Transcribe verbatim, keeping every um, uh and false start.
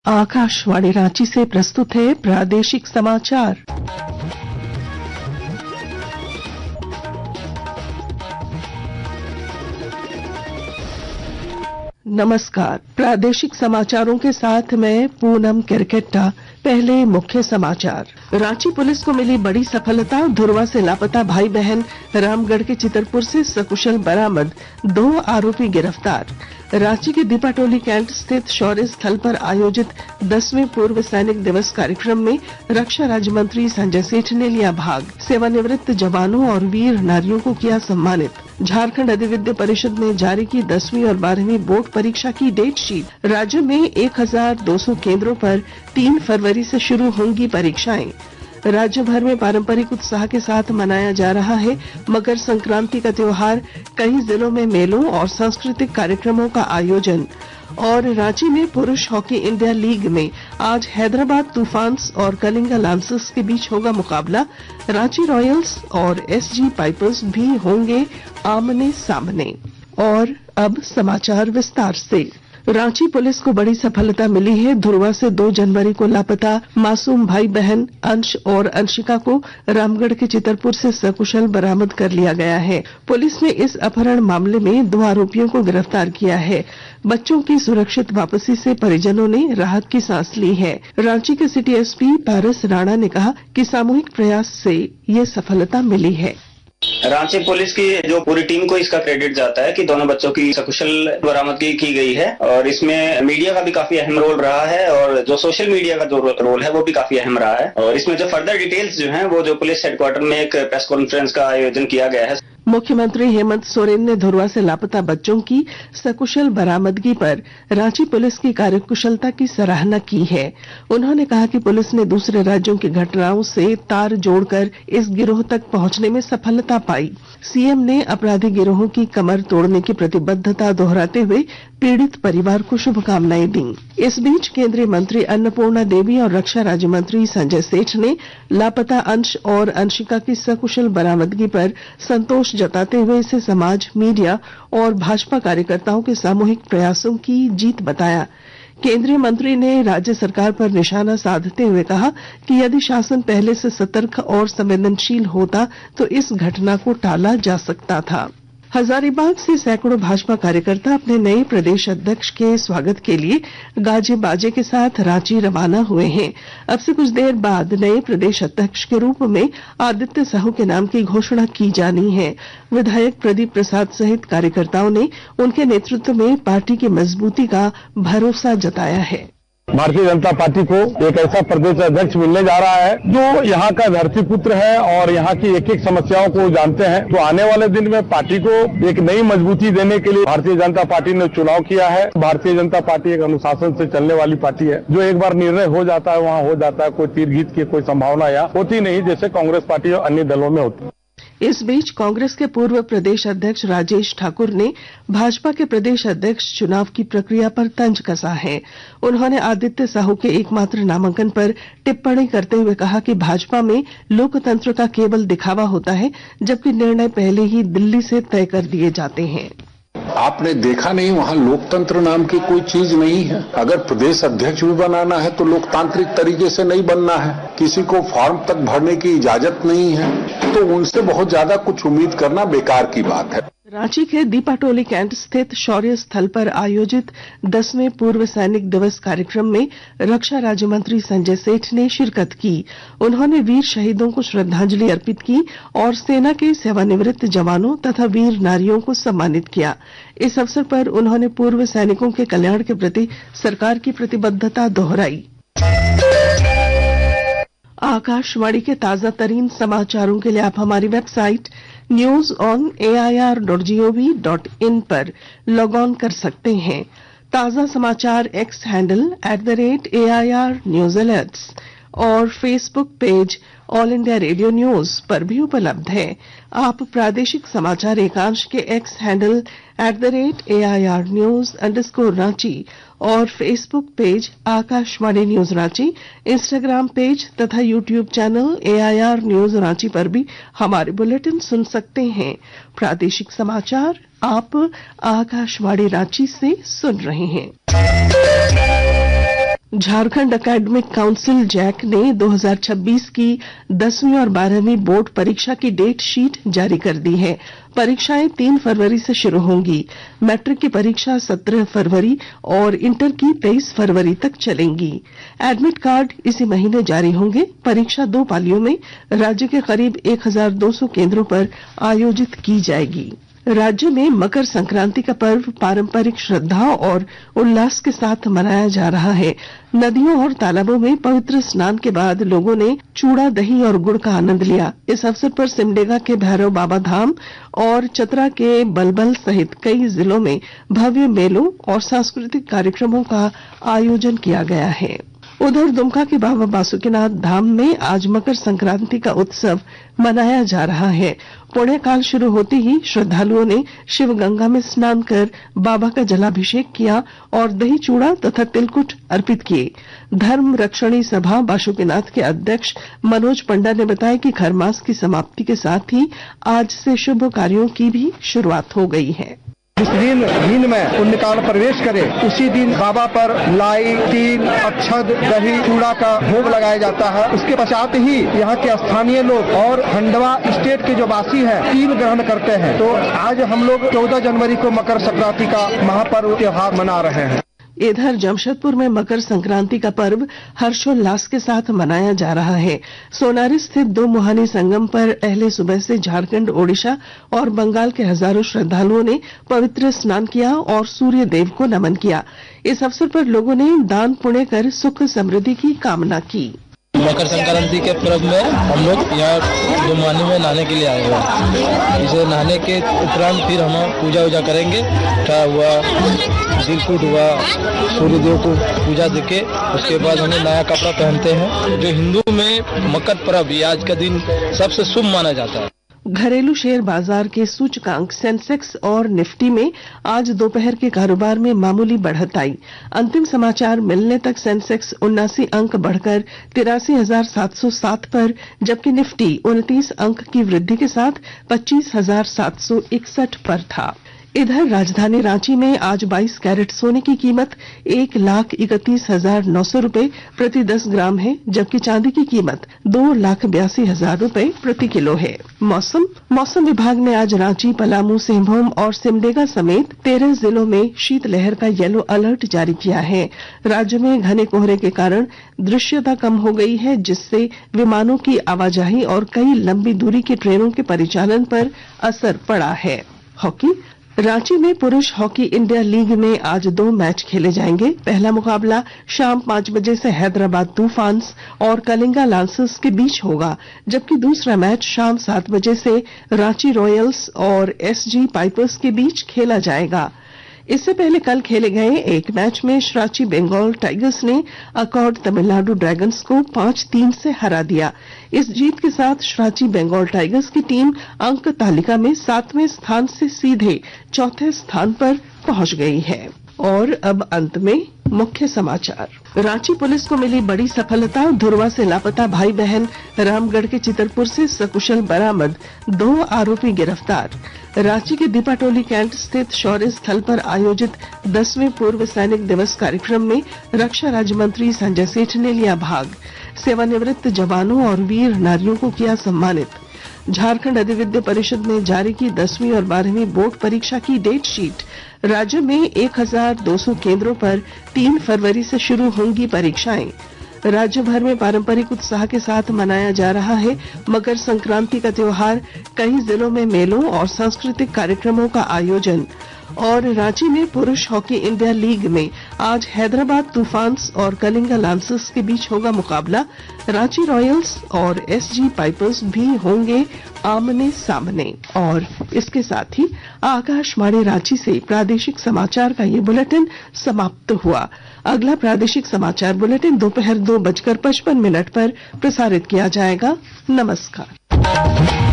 आकाशवाणी रांची से प्रस्तुत है प्रादेशिक समाचार। नमस्कार, प्रादेशिक समाचारों के साथ मैं पूनम किरकेट्टा। पहले मुख्य समाचार। रांची पुलिस को मिली बड़ी सफलता, धुरवा से लापता भाई बहन रामगढ़ के चितरपुर से सकुशल बरामद, दो आरोपी गिरफ्तार। रांची के दीपाटोली कैंट स्थित शौर्य स्थल पर आयोजित दसवें पूर्व सैनिक दिवस कार्यक्रम में रक्षा राज्य मंत्री संजय सेठ ने लिया भाग। सेवानिवृत्त जवानों और वीर नारियों को किया सम्मानित। झारखंड अधिविद्य परिषद ने जारी की दसवीं और बारहवीं बोर्ड परीक्षा की डेट शीट। राज्य में एक हजार दो सौ केंद्रों पर तीन फरवरी से शुरू होंगी परीक्षाएं। राज्य भर में पारंपरिक उत्साह के साथ मनाया जा रहा है मकर संक्रांति का त्योहार। कई जिलों में मेलों और सांस्कृतिक कार्यक्रमों का आयोजन। और रांची में पुरुष हॉकी इंडिया लीग में आज हैदराबाद तूफान्स और कलिंगा लांसर्स के बीच होगा मुकाबला। रांची रॉयल्स और एसजी पाइपर्स भी होंगे आमने सामने। और अब समाचार विस्तार से। रांची पुलिस को बड़ी सफलता मिली है। धुरवा से दो जनवरी को लापता मासूम भाई बहन अंश और अंशिका को रामगढ़ के चितरपुर से सकुशल बरामद कर लिया गया है। पुलिस ने इस अपहरण मामले में दो आरोपियों को गिरफ्तार किया है। बच्चों की सुरक्षित वापसी से परिजनों ने राहत की सांस ली है। रांची के सिटी एसपी पारस राणा ने कहा कि सामूहिक प्रयास से ये सफलता मिली है। रांची पुलिस की जो पूरी टीम को इसका क्रेडिट जाता है कि दोनों बच्चों की सकुशल बरामदगी की गई है और इसमें मीडिया का भी काफी अहम रोल रहा है और जो सोशल मीडिया का जो रोल है वो भी काफी अहम रहा है। और इसमें जो फर्दर डिटेल्स जो हैं वो जो पुलिस हेडक्वार्टर में एक प्रेस कॉन्फ्रेंस का आयोजन किया गया है। मुख्यमंत्री हेमंत सोरेन ने धुरवा से लापता बच्चों की सकुशल बरामदगी पर रांची पुलिस की कार्यकुशलता की सराहना की है। उन्होंने कहा कि पुलिस ने दूसरे राज्यों की घटनाओं से तार जोड़कर इस गिरोह तक पहुंचने में सफलता पाई। सीएम ने अपराधी गिरोहों की कमर तोड़ने की प्रतिबद्धता दोहराते हुए पीड़ित परिवार को शुभकामनाएं दी। इस बीच केंद्रीय मंत्री अन्नपूर्णा देवी और रक्षा राज्य मंत्री संजय सेठ ने लापता अंश और अंशिका की सकुशल बरामदगी पर संतोष जताते हुए इसे समाज, मीडिया और भाजपा कार्यकर्ताओं के सामूहिक प्रयासों की जीत बताया। केंद्रीय मंत्री ने राज्य सरकार पर निशाना साधते हुए कहा कि यदि शासन पहले से सतर्क और संवेदनशील होता तो इस घटना को टाला जा सकता था। हजारीबाग से सैकड़ों भाजपा कार्यकर्ता अपने नए प्रदेश अध्यक्ष के स्वागत के लिए गाजे बाजे के साथ रांची रवाना हुए हैं। अब से कुछ देर बाद नए प्रदेश अध्यक्ष के रूप में आदित्य साहू के नाम की घोषणा की जानी है। विधायक प्रदीप प्रसाद सहित कार्यकर्ताओं ने उनके नेतृत्व में पार्टी की मजबूती का भरोसा जताया है। भारतीय जनता पार्टी को एक ऐसा प्रदेश अध्यक्ष मिलने जा रहा है जो यहाँ का धरती पुत्र है और यहाँ की एक एक समस्याओं को जानते हैं। तो आने वाले दिन में पार्टी को एक नई मजबूती देने के लिए भारतीय जनता पार्टी ने चुनाव किया है। भारतीय जनता पार्टी एक अनुशासन से चलने वाली पार्टी है। जो एक बार निर्णय हो जाता है वहाँ हो जाता है। कोई तीर जीत की कोई संभावना या होती नहीं जैसे कांग्रेस पार्टी और अन्य दलों में होती है। इस बीच कांग्रेस के पूर्व प्रदेश अध्यक्ष राजेश ठाकुर ने भाजपा के प्रदेश अध्यक्ष चुनाव की प्रक्रिया पर तंज कसा है। उन्होंने आदित्य साहू के एकमात्र नामांकन पर टिप्पणी करते हुए कहा कि भाजपा में लोकतंत्र का केवल दिखावा होता है, जबकि निर्णय पहले ही दिल्ली से तय कर दिए जाते हैं। आपने देखा नहीं, वहाँ लोकतंत्र नाम की कोई चीज नहीं है। अगर प्रदेश अध्यक्ष भी बनाना है तो लोकतांत्रिक तरीके से नहीं बनना है। किसी को फॉर्म तक भरने की इजाजत नहीं है, तो उनसे बहुत ज्यादा कुछ उम्मीद करना बेकार की बात है। रांची के दीपाटोली कैंट स्थित शौर्य स्थल पर आयोजित दसवें पूर्व सैनिक दिवस कार्यक्रम में रक्षा राज्य मंत्री संजय सेठ ने शिरकत की। उन्होंने वीर शहीदों को श्रद्धांजलि अर्पित की और सेना के सेवानिवृत्त जवानों तथा वीर नारियों को सम्मानित किया। इस अवसर पर उन्होंने पूर्व सैनिकों के कल्याण के प्रति सरकार की प्रतिबद्धता दोहराई। आकाशवाणी के ताजा तरीन समाचारों के लिए आप हमारी website news on A I R dot G O V dot in पर लॉग ऑन कर सकते हैं। ताजा समाचार X handle at the rate A I R news alerts और Facebook page All India Radio News पर भी उपलब्ध है। आप प्रादेशिक समाचार एकांश के X handle at the rate A I R news underscore Ranchi और Facebook page Akashvani news Ranchi, Instagram page तथा YouTube channel A I R news Ranchi पर भी हमारे बुलेटिन सुन सकते हैं। प्रादेशिक समाचार आप आकाशवाणी रांची से सुन रहे हैं। झारखंड एकेडमिक काउंसिल जैक ने दो हज़ार छब्बीस की दसवीं और बारहवीं बोर्ड परीक्षा की डेट शीट जारी कर दी है। परीक्षाएं तीन फरवरी से शुरू होंगी। मैट्रिक की परीक्षा सत्रह फरवरी और इंटर की तेईस फरवरी तक चलेंगी। एडमिट कार्ड इसी महीने जारी होंगे। परीक्षा दो पालियों में राज्य के करीब एक हज़ार दो सौ केंद्रों पर आयोजित की जाएगी। राज्य में मकर संक्रांति का पर्व पारंपरिक श्रद्धा और उल्लास के साथ मनाया जा रहा है। नदियों और तालाबों में पवित्र स्नान के बाद लोगों ने चूड़ा, दही और गुड़ का आनंद लिया। इस अवसर पर सिमडेगा के भैरव बाबा धाम और चतरा के बलबल सहित कई जिलों में भव्य मेलों और सांस्कृतिक कार्यक्रमों का आयोजन किया गया है। उधर दुमका के बाबा बासुकीनाथ धाम में आज मकर संक्रांति का उत्सव मनाया जा रहा है। पुण्य काल शुरू होते ही श्रद्धालुओं ने शिव गंगा में स्नान कर बाबा का जलाभिषेक किया और दही चूड़ा तथा तिलकुट अर्पित किए। धर्म रक्षणी सभा बासुकीनाथ के अध्यक्ष मनोज पंडा ने बताया कि खरमास की समाप्ति के साथ ही आज से शुभ कार्यों की भी शुरुआत हो गई है। जिस दिन दिन में पुण्यकाल प्रवेश करे उसी दिन बाबा पर लाई, तिल, अक्षत, दही, चूड़ा का भोग लगाया जाता है। उसके पश्चात ही यहाँ के स्थानीय लोग और खंडवा स्टेट के जो वासी हैं तिल ग्रहण करते हैं। तो आज हम लोग चौदह जनवरी को मकर संक्रांति का महापर्व त्योहार मना रहे हैं। इधर जमशेदपुर में मकर संक्रांति का पर्व हर्षोल्लास के साथ मनाया जा रहा है। सोनारी स्थित दो मुहानी संगम पर पहले सुबह से झारखंड, ओडिशा और बंगाल के हजारों श्रद्धालुओं ने पवित्र स्नान किया और सूर्य देव को नमन किया। इस अवसर पर लोगों ने दान पुण्य कर सुख समृद्धि की कामना की। मकर संक्रांति के पर्व में हम लोग यहाँ दुमानी में नहाने के लिए आए हुए हैं। इसे नहाने के उपरांत फिर हम पूजा वूजा करेंगे। क्या हुआ, तिलकुट हुआ, सूर्यदेव को पूजा देके उसके बाद हमें नया कपड़ा पहनते हैं। जो हिंदू में मकर पर्व आज का दिन सबसे शुभ माना जाता है। घरेलू शेयर बाजार के सूचकांक सेंसेक्स और निफ्टी में आज दोपहर के कारोबार में मामूली बढ़त आई। अंतिम समाचार मिलने तक सेंसेक्स उन्नासी अंक बढ़कर तिरासी हजार सात सौ सात पर, जबकि निफ्टी उनतीस अंक की वृद्धि के साथ पच्चीस हजार सात सौ इकसठ पर था। इधर राजधानी रांची में आज बाईस कैरेट सोने की कीमत एक लाख इकतीस हजार नौ सौ रूपये प्रति दस ग्राम है, जबकि चांदी की कीमत दो लाख बयासी हजार रूपये प्रति किलो है। मौसम मौसम विभाग ने आज रांची, पलामू, सिंहभूम और सिमडेगा समेत तेरह जिलों में शीतलहर का येलो अलर्ट जारी किया है। राज्य में घने कोहरे के कारण दृश्यता कम हो गई है, जिससे विमानों की आवाजाही और कई लंबी दूरी की ट्रेनों के परिचालन पर असर पड़ा है। हॉकी रांची में पुरुष हॉकी इंडिया लीग में आज दो मैच खेले जाएंगे। पहला मुकाबला शाम पांच बजे से हैदराबाद तूफान्स और कलिंगा लांसर्स के बीच होगा, जबकि दूसरा मैच शाम सात बजे से रांची रॉयल्स और एसजी पाइपर्स के बीच खेला जाएगा। इससे पहले कल खेले गए एक मैच में रांची बंगाल टाइगर्स ने अकॉर्ड तमिलनाडु ड्रैगन्स को पांच तीन से हरा दिया। इस जीत के साथ रांची बंगाल टाइगर्स की टीम अंक तालिका में सातवें स्थान से सीधे चौथे स्थान पर पहुंच गई है। और अब अंत में मुख्य समाचार। रांची पुलिस को मिली बड़ी सफलता। धुरवा से लापता भाई बहन रामगढ़ के चितरपुर से सकुशल बरामद, दो आरोपी गिरफ्तार। रांची के दीपाटोली कैंट स्थित शौर्य स्थल पर आयोजित दसवें पूर्व सैनिक दिवस कार्यक्रम में रक्षा राज्य मंत्री संजय सेठ ने लिया भाग। सेवानिवृत्त जवानों और वीर नारियों को किया सम्मानित। झारखंड अधिविद्य परिषद ने जारी की दसवीं और बारहवीं बोर्ड परीक्षा की डेट शीट। राज्य में एक हज़ार दो सौ केंद्रों पर तीन फरवरी से शुरू होंगी परीक्षाएं। राज्य भर में पारंपरिक उत्साह के साथ मनाया जा रहा है मकर संक्रांति का त्योहार। कई जिलों में मेलों और सांस्कृतिक कार्यक्रमों का आयोजन। और रांची में पुरुष हॉकी इंडिया लीग में आज हैदराबाद तूफान्स और कलिंगा लांसर्स के बीच होगा मुकाबला। रांची रॉयल्स और एसजी पाइपर्स भी होंगे आमने सामने। और इसके साथ ही आकाशवाणी रांची से प्रादेशिक समाचार का ये बुलेटिन समाप्त हुआ। अगला प्रादेशिक समाचार बुलेटिन दोपहर दो बजकर पचपन मिनट पर प्रसारित किया जाएगा। नमस्कार।